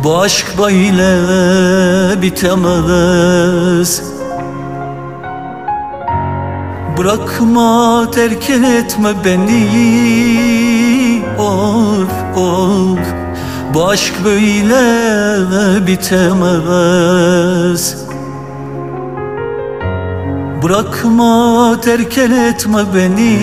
Bu aşk böyle bitemez. Bırakma, terk etme beni. Of of, bu aşk böyle bitemez. Bırakma, terk etme beni.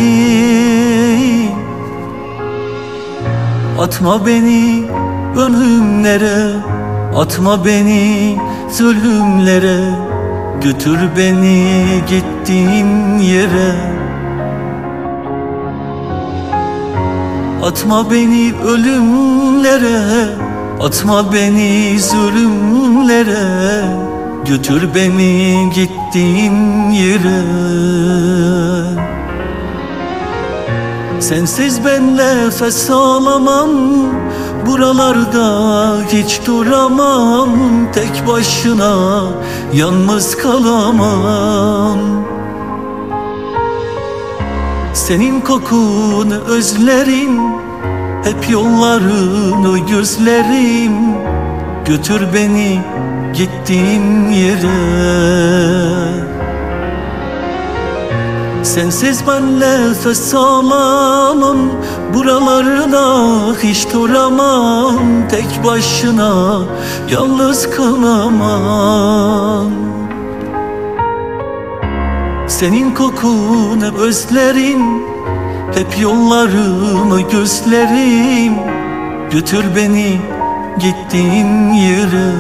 Atma beni ölümlere, atma beni zulümlere. Götür beni gittiğin yere. Atma beni ölümlere, atma beni zulümlere. Götür beni gittiğin yere. Sensiz ben nefes alamam, buralarda hiç duramam. Tek başına yalnız kalamam. Senin kokunu özlerim, hep yollarını gözlerim. Götür beni gittiğin yere. Sensiz ben nefes alamam, buralarda hiç duramam. Tek başına yalnız kalamam. Senin kokunu özlerim, hep yollarımı gözlerim. Götür beni gittiğin yere.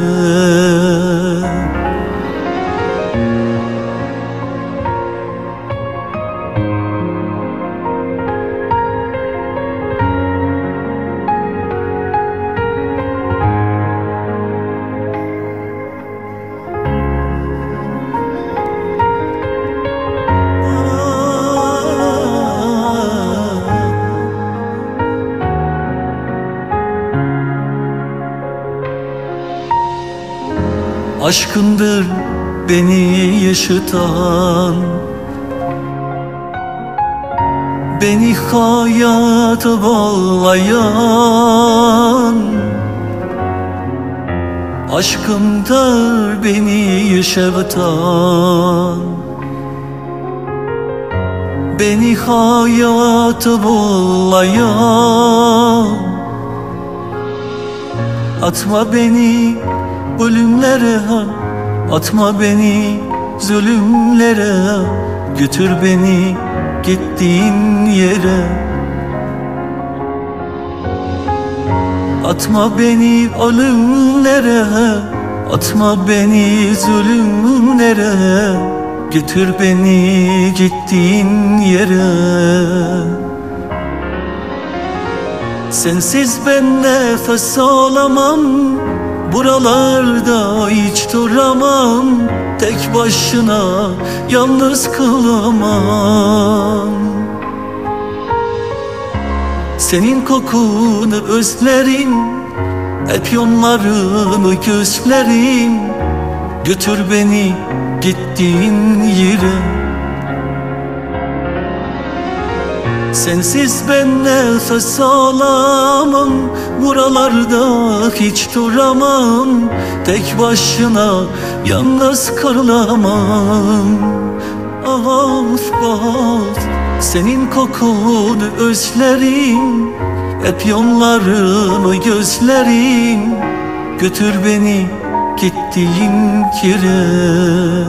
Aşkındır beni yaşatan, beni hayata bağlayan. Aşkındır beni yaşatan, beni hayata bağlayan. Atma beni ölümlere, atma beni zulümlere. Götür beni gittiğin yere. Atma beni ölümlere, atma beni zulümlere. Götür beni gittiğin yere. Sensiz ben nefes alamam, buralarda hiç duramam. Tek başına yalnız kalamam. Senin kokunu özlerim, hep yollarını gözlerim. Götür beni gittiğin yere. Sensiz ben nefes alamam, buralarda hiç duramam. Tek başına yalnız kalamam. Of of, senin kokunu özlerim, hep yollarını gözlerim. Götür beni gittiğin yere.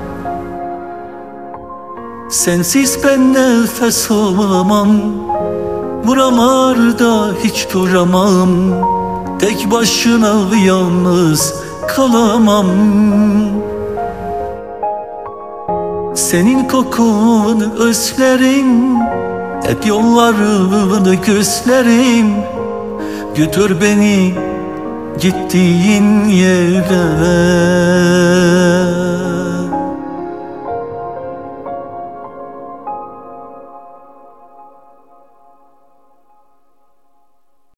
Sensiz ben nefes alamam, buralarda hiç duramam. Tek başına yalnız kalamam. Senin kokunu özlerim, hep yollarını gözlerim. Götür beni gittiğin yere.